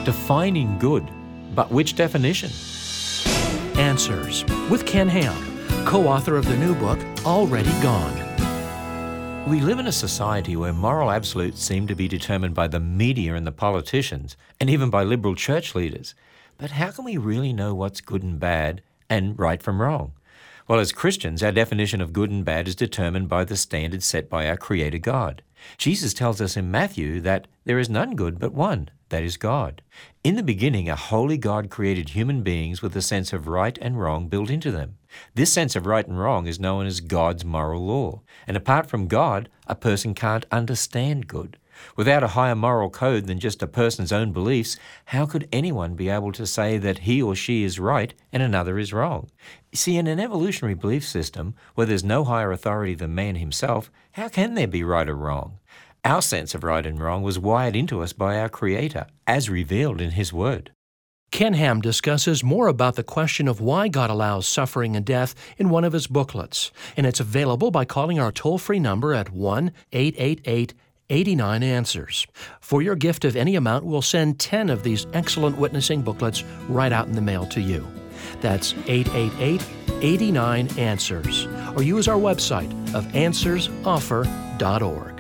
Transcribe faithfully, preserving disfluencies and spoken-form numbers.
Defining good, but which definition? Answers with Ken Ham, co-author of the new book, Already Gone. We live in a society where moral absolutes seem to be determined by the media and the politicians, and even by liberal church leaders. But how can we really know what's good and bad and right from wrong? Well, as Christians, our definition of good and bad is determined by the standards set by our Creator God. Jesus tells us in Matthew that there is none good but one, that is God. In the beginning, a holy God created human beings with a sense of right and wrong built into them. This sense of right and wrong is known as God's moral law. And apart from God, a person can't understand good. Without a higher moral code than just a person's own beliefs, how could anyone be able to say that he or she is right and another is wrong? See, in an evolutionary belief system where there's no higher authority than man himself, how can there be right or wrong? Our sense of right and wrong was wired into us by our Creator, as revealed in His Word. Ken Ham discusses more about the question of why God allows suffering and death in one of his booklets, and it's available by calling our toll-free number at one eight eight eight, eight nine, answers. For your gift of any amount, we'll send ten of these excellent witnessing booklets right out in the mail to you. That's eight eight eight, eight nine, answers. Or use our website of answers offer dot org.